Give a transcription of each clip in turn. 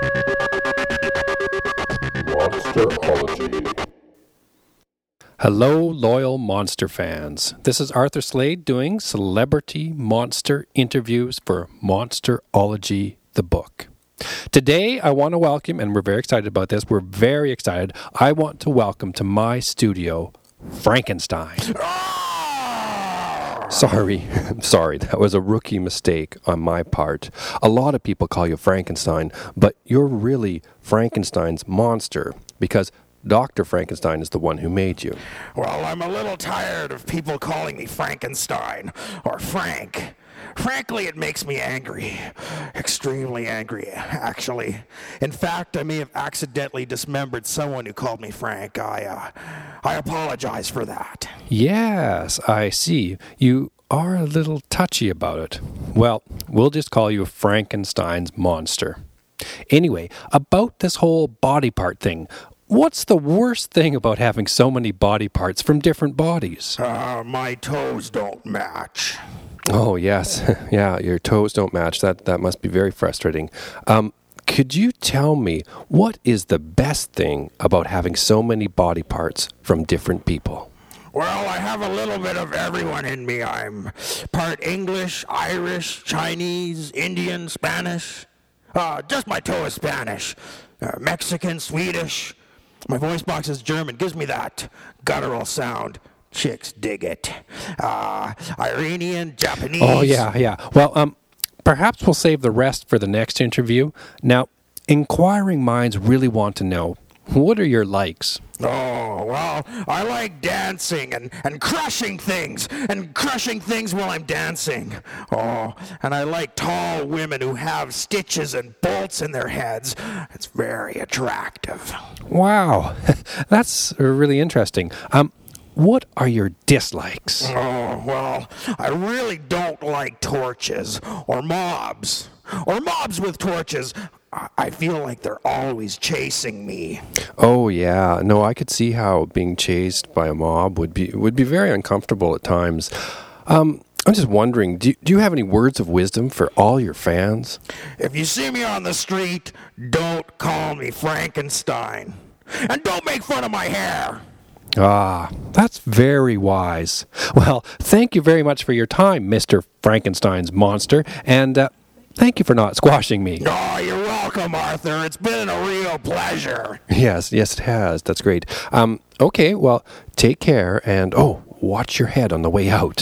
Monsterology. Hello, loyal monster fans. This is Arthur Slade doing celebrity monster interviews for Monsterology, the book. Today, I want to welcome, and we're very excited about this, we're very excited, I want to welcome to my studio, Frankenstein. Sorry, that was a rookie mistake on my part. A lot of people call you Frankenstein, but you're really Frankenstein's monster, because Dr. Frankenstein is the one who made you. Well, I'm a little tired of people calling me Frankenstein, or Frank. Frankly, it makes me angry. Extremely angry, actually. In fact, I may have accidentally dismembered someone who called me Frank. I apologize for that. Yes, I see. You are a little touchy about it. Well, we'll just call you Frankenstein's monster. Anyway, about this whole body part thing, what's the worst thing about having so many body parts from different bodies? My toes don't match. Oh, yes. Yeah, your toes don't match. That must be very frustrating. Could you tell me what is the best thing about having so many body parts from different people? Well, I have a little bit of everyone in me. I'm part English, Irish, Chinese, Indian, Spanish. Just my toe is Spanish. Mexican, Swedish. My voice box is German. Gives me that guttural sound. Chicks dig it. Iranian, Japanese. Oh, yeah. Well, perhaps we'll save the rest for the next interview. Now, inquiring minds really want to know, what are your likes? Oh, well, I like dancing and crushing things while I'm dancing. Oh, and I like tall women who have stitches and bolts in their heads. It's very attractive. Wow, that's really interesting. What are your dislikes? Oh, well, I really don't like torches or mobs. Or mobs with torches. I feel like they're always chasing me. Oh, yeah. No, I could see how being chased by a mob would be very uncomfortable at times. I'm just wondering, do you have any words of wisdom for all your fans? If you see me on the street, don't call me Frankenstein. And don't make fun of my hair. Ah, that's very wise. Well, thank you very much for your time, Mr. Frankenstein's monster, and thank you for not squashing me. Oh, you're welcome, Arthur. It's been a real pleasure. Yes, it has. That's great. Okay, well, take care, and watch your head on the way out.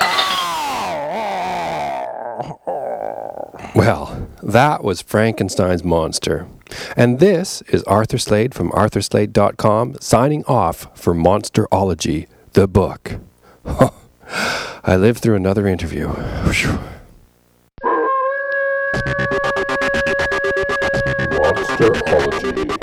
Well, that was Frankenstein's monster. And this is Arthur Slade from arthurslade.com signing off for Monsterology, the book. I lived through another interview. Monsterology.